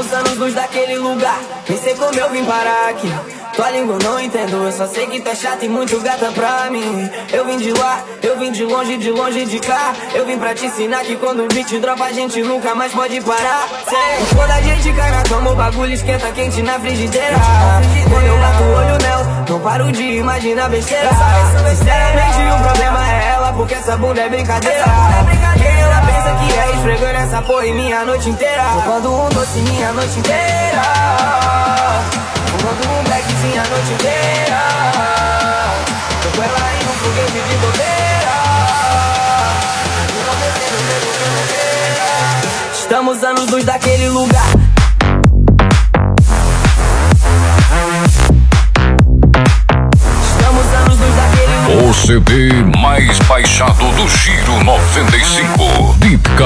Estamos anos luz daquele lugar. Nem sei como eu vim parar aqui. Tua língua eu não entendo, eu só sei que tu é chata e muito gata pra mim. Eu vim de lá, eu vim de longe de cá. Eu vim pra te ensinar que quando o beat dropa a gente nunca mais pode parar. Sei. Quando a gente cai na cama o bagulho esquenta quente na frigideira. Quando eu bato o olho nela, não paro de imaginar besteira. Sinceramente o problema é ela, porque essa bunda é brincadeira. Quem ela pensa que é esfregando essa porra em minha noite inteira. Roubando um doce minha noite inteira. Fumando um blackzinho a noite inteira. Tô com ela aí num foguete de bobeira. Estamos anos luz daquele lugar. Estamos anos luz daquele lugar. O CD mais baixado do Giro 95. Dipka.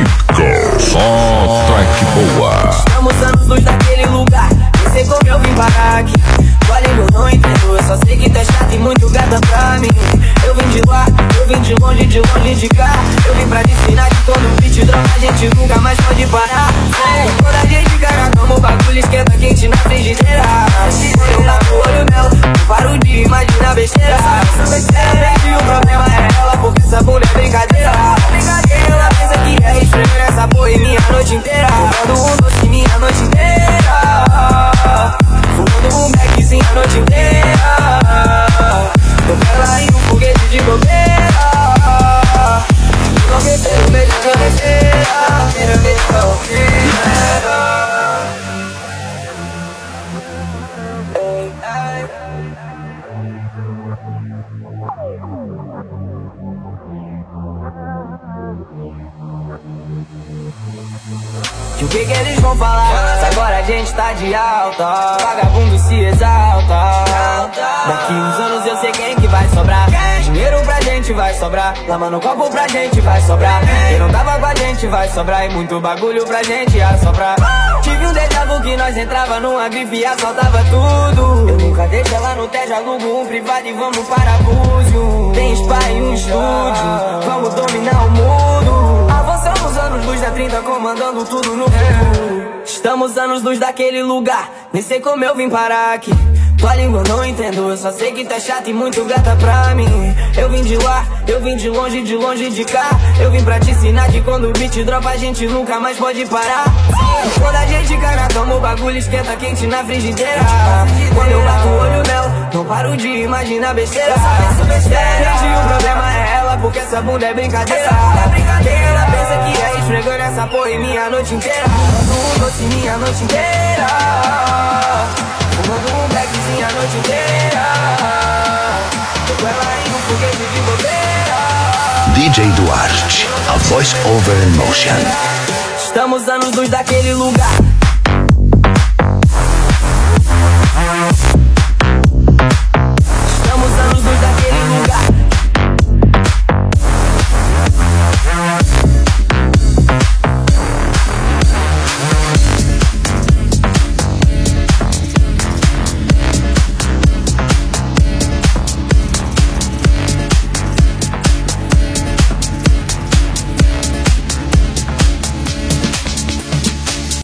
Só track boa. Estamos anos luz daquele lugar. Nem sei como eu vim parar aqui. Tua língua eu não entendo, eu só sei que tu é chata e muito gata pra mim. Eu vim de lá, eu vim de longe de cá. Eu vim pra te ensinar que quando o beat droga a gente nunca mais pode parar. Quando a gente cai na cama o bagulho esquenta quente na frigideira. Eu bato o olho nela, não paro de imaginar besteira. Sinceramente o problema é ela, porque essa bunda é brincadeira. Ela pensa que é esfregando essa porra em minha noite inteira. Roubando um doce minha noite inteira. Fumando um beckzinho a noite inteira. Tô com ela em um foguete de bobeira. Enlouquecer o medo de enlouquecer. O que eles vão falar? Se agora a gente tá de alta, vagabundo se exalta. Daqui uns anos eu sei quem que vai sobrar. Dinheiro pra gente vai sobrar. Lama no copo pra gente vai sobrar. Quem não tava com a gente vai sobrar. E muito bagulho pra gente assoprar. Tive um déjà vu que nós entrava numa grife e assaltava tudo. Eu nunca deixo ela no tejo, alugo um privado e vamos para Búzios. Tem spa e um estúdio, vamos dominar o mundo. Avançamos anos luz da 30 comandando tudo no futuro. Estamos anos luz daquele lugar. Nem sei como eu vim parar aqui. Tua língua eu não entendo, eu só sei que tu é chata e muito gata pra mim. Eu vim de lá, eu vim de longe de cá. Eu vim pra te ensinar que quando o beat dropa a gente nunca mais pode parar. Quando a gente cai na cama o bagulho esquenta quente na frigideira. Quando eu bato o olho nela, não paro de imaginar besteira. Sinceramente o problema é ela, porque essa bunda é brincadeira. Quem ela pensa que é esfregando essa porra em minha noite inteira. Fumando um doce minha noite inteira. Fumando um blackzinho a noite inteira. Tô com ela em um foguete de bobeira. DJ Duarte, a voice over in motion. Estamos anos luz daquele lugar.